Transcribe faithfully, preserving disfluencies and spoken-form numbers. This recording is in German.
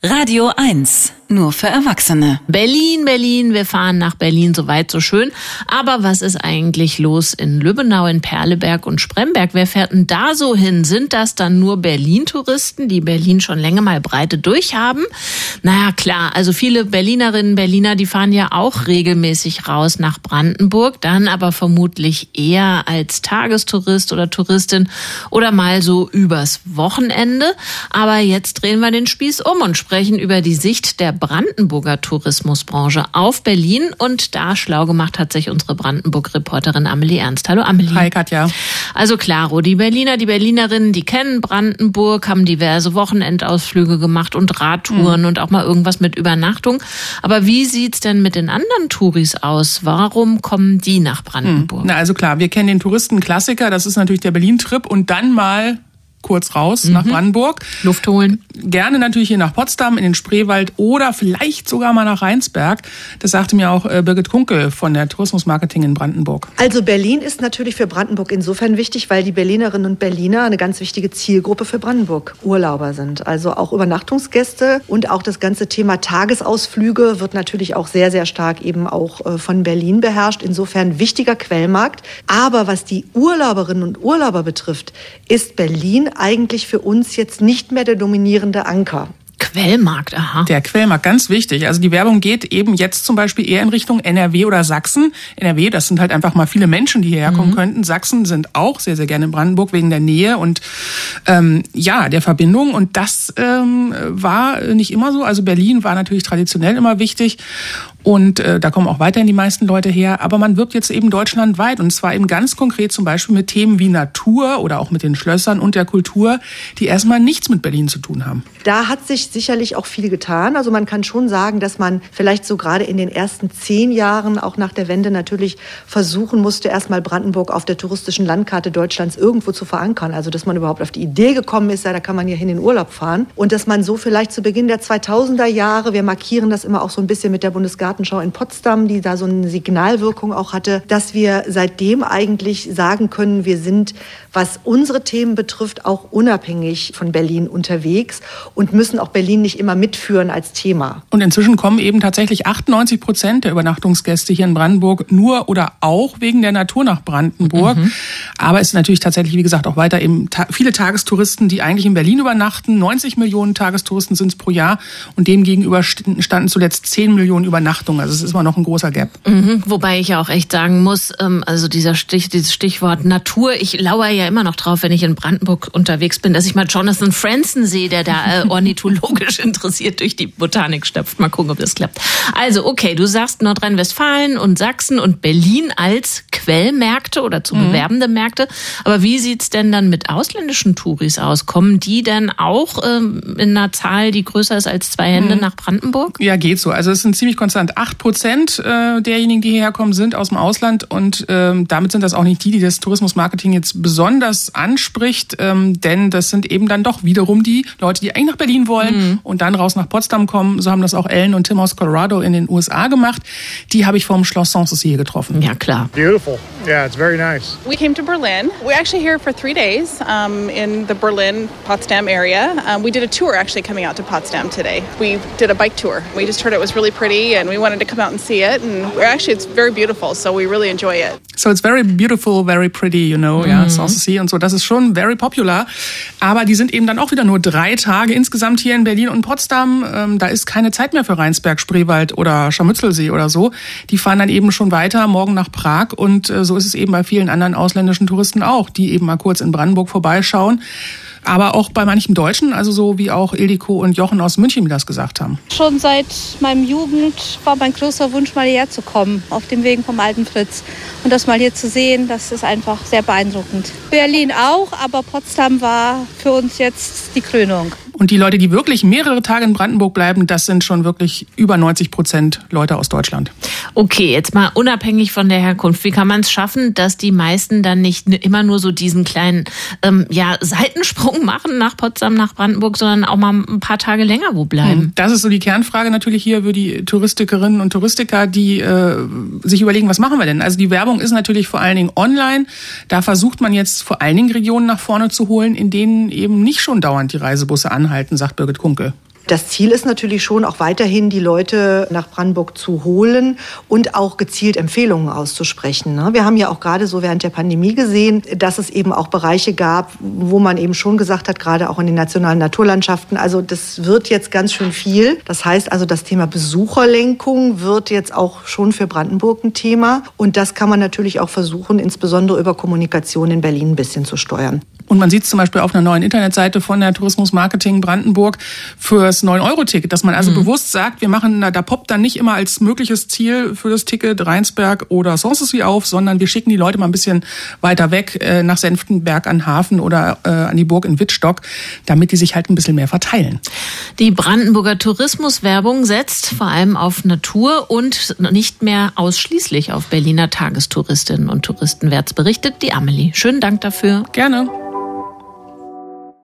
Radio eins, nur für Erwachsene. Berlin, Berlin, wir fahren nach Berlin, so weit, so schön. Aber was ist eigentlich los in Lübbenau, in Perleberg und Spremberg? Wer fährt denn da so hin? Sind das dann nur Berlin-Touristen, die Berlin schon länger mal Breite durchhaben? Naja, klar, also viele Berlinerinnen, Berliner, die fahren ja auch regelmäßig raus nach Brandenburg, dann aber vermutlich eher als Tagestourist oder Touristin oder mal so übers Wochenende. Aber jetzt drehen wir den Spieß um und sprechen sprechen über die Sicht der Brandenburger Tourismusbranche auf Berlin. Und da schlau gemacht hat sich unsere Brandenburg-Reporterin Amelie Ernst. Hallo Amelie. Hi Katja. Also klaro, die Berliner, die Berlinerinnen, die kennen Brandenburg, haben diverse Wochenendausflüge gemacht und Radtouren mhm. und auch mal irgendwas mit Übernachtung. Aber wie sieht's denn mit den anderen Touris aus? Warum kommen die nach Brandenburg? Mhm. Na also klar, wir kennen den Touristenklassiker, das ist natürlich der Berlin-Trip und dann mal kurz raus mhm. nach Brandenburg. Luft holen. Gerne natürlich hier nach Potsdam, in den Spreewald oder vielleicht sogar mal nach Rheinsberg. Das sagte mir auch äh, Birgit Kunkel von der Tourismusmarketing in Brandenburg. Also Berlin ist natürlich für Brandenburg insofern wichtig, weil die Berlinerinnen und Berliner eine ganz wichtige Zielgruppe für Brandenburg Urlauber sind. Also auch Übernachtungsgäste und auch das ganze Thema Tagesausflüge wird natürlich auch sehr, sehr stark eben auch äh, von Berlin beherrscht. Insofern wichtiger Quellmarkt. Aber was die Urlauberinnen und Urlauber betrifft, ist Berlin eigentlich für uns jetzt nicht mehr der dominierende Anker. Quellmarkt, aha. Der Quellmarkt, ganz wichtig. Also die Werbung geht eben jetzt zum Beispiel eher in Richtung N R W oder Sachsen. N R W, das sind halt einfach mal viele Menschen, die hierher kommen mhm. könnten. Sachsen sind auch sehr, sehr gerne in Brandenburg wegen der Nähe und ähm, ja, der Verbindung. Und das ähm, war nicht immer so. Also Berlin war natürlich traditionell immer wichtig. Und äh, da kommen auch weiterhin die meisten Leute her. Aber man wirbt jetzt eben deutschlandweit. Und zwar eben ganz konkret zum Beispiel mit Themen wie Natur oder auch mit den Schlössern und der Kultur, die erstmal nichts mit Berlin zu tun haben. Da hat sich sicherlich auch viel getan. Also man kann schon sagen, dass man vielleicht so gerade in den ersten zehn Jahren, auch nach der Wende, natürlich versuchen musste, erstmal Brandenburg auf der touristischen Landkarte Deutschlands irgendwo zu verankern. Also dass man überhaupt auf die Idee gekommen ist, ja, da kann man ja hin in den Urlaub fahren. Und dass man so vielleicht zu Beginn der zweitausender Jahre, wir markieren das immer auch so ein bisschen mit der Bundesgartenschau in Potsdam, die da so eine Signalwirkung auch hatte, dass wir seitdem eigentlich sagen können, wir sind, was unsere Themen betrifft, auch unabhängig von Berlin unterwegs und müssen auch Berlin nicht immer mitführen als Thema. Und inzwischen kommen eben tatsächlich achtundneunzig Prozent der Übernachtungsgäste hier in Brandenburg nur oder auch wegen der Natur nach Brandenburg. Mhm. Aber es ist natürlich tatsächlich, wie gesagt, auch weiter eben ta- viele Tagestouristen, die eigentlich in Berlin übernachten. neunzig Millionen Tagestouristen sind es pro Jahr und dem gegenüber standen zuletzt zehn Millionen Übernachtungen. Also es ist immer noch ein großer Gap. Mhm, wobei ich ja auch echt sagen muss, also dieser Stich, dieses Stichwort Natur, ich lauere ja immer noch drauf, wenn ich in Brandenburg unterwegs bin, dass ich mal Jonathan Franzen sehe, der da äh, ornithologisch interessiert durch die Botanik stapft. Mal gucken, ob das klappt. Also okay, du sagst Nordrhein-Westfalen und Sachsen und Berlin als Quellmärkte oder zu bewerbende mhm. Märkte. Aber wie sieht's denn dann mit ausländischen Touris aus? Kommen die denn auch ähm, in einer Zahl, die größer ist als zwei Hände mhm. nach Brandenburg? Ja, geht so. Also es sind ziemlich konstant. acht Prozent derjenigen, die hierher kommen, sind aus dem Ausland und ähm, damit sind das auch nicht die, die das Tourismusmarketing jetzt besonders anspricht, ähm, denn das sind eben dann doch wiederum die Leute, die eigentlich nach Berlin wollen mhm. und dann raus nach Potsdam kommen. So haben das auch Ellen und Tim aus Colorado in den U S A gemacht. Die habe ich vom Schloss Sanssouci getroffen. Ja, klar. Beautiful. Yeah, it's very nice. We came to Berlin. We're actually here for three days um, in the Berlin-Potsdam area. Um, we did a tour actually coming out to Potsdam today. We did a bike tour. We just heard it was really pretty and we wanted to come out and see it, and we're actually it's very beautiful, so we really enjoy it. So it's very beautiful, very pretty, you know, mhm. ja, Sanssouci und so. Das ist schon very popular. Aber die sind eben dann auch wieder nur drei Tage insgesamt hier in Berlin und Potsdam. Ähm, da ist keine Zeit mehr für Rheinsberg, Spreewald oder Scharmützelsee oder so. Die fahren dann eben schon weiter morgen nach Prag und äh, so ist es eben bei vielen anderen ausländischen Touristen auch, die eben mal kurz in Brandenburg vorbeischauen. Aber auch bei manchen Deutschen, also so wie auch Ildiko und Jochen aus München mir das gesagt haben. Schon seit meinem Jugend war mein großer Wunsch, mal hierher zu kommen, auf dem Wegen vom alten Fritz. Und das mal hier zu sehen, das ist einfach sehr beeindruckend. Berlin auch, aber Potsdam war für uns jetzt die Krönung. Und die Leute, die wirklich mehrere Tage in Brandenburg bleiben, das sind schon wirklich über neunzig Prozent Leute aus Deutschland. Okay, jetzt mal unabhängig von der Herkunft. Wie kann man es schaffen, dass die meisten dann nicht immer nur so diesen kleinen ähm, ja, Seitensprung machen nach Potsdam, nach Brandenburg, sondern auch mal ein paar Tage länger wo bleiben? Das ist so die Kernfrage natürlich hier für die Touristikerinnen und Touristiker, die äh, sich überlegen, was machen wir denn? Also die Werbung ist natürlich vor allen Dingen online. Da versucht man jetzt vor allen Dingen Regionen nach vorne zu holen, in denen eben nicht schon dauernd die Reisebusse anhalten, sagt Birgit Kunkel. Das Ziel ist natürlich schon auch weiterhin, die Leute nach Brandenburg zu holen und auch gezielt Empfehlungen auszusprechen. Wir haben ja auch gerade so während der Pandemie gesehen, dass es eben auch Bereiche gab, wo man eben schon gesagt hat, gerade auch in den nationalen Naturlandschaften, also das wird jetzt ganz schön viel. Das heißt also, das Thema Besucherlenkung wird jetzt auch schon für Brandenburg ein Thema. Und das kann man natürlich auch versuchen, insbesondere über Kommunikation in Berlin ein bisschen zu steuern. Und man sieht es zum Beispiel auf einer neuen Internetseite von der Tourismus Marketing Brandenburg fürs neun Euro Ticket, dass man also mhm. bewusst sagt, wir machen, da poppt dann nicht immer als mögliches Ziel für das Ticket Rheinsberg oder Sanssouci auf, sondern wir schicken die Leute mal ein bisschen weiter weg, äh, nach Senftenberg an Hafen oder äh, an die Burg in Wittstock, damit die sich halt ein bisschen mehr verteilen. Die Brandenburger Tourismuswerbung setzt vor allem auf Natur und nicht mehr ausschließlich auf Berliner Tagestouristinnen und Touristen. Wärts berichtet die Amelie. Schönen Dank dafür. Gerne.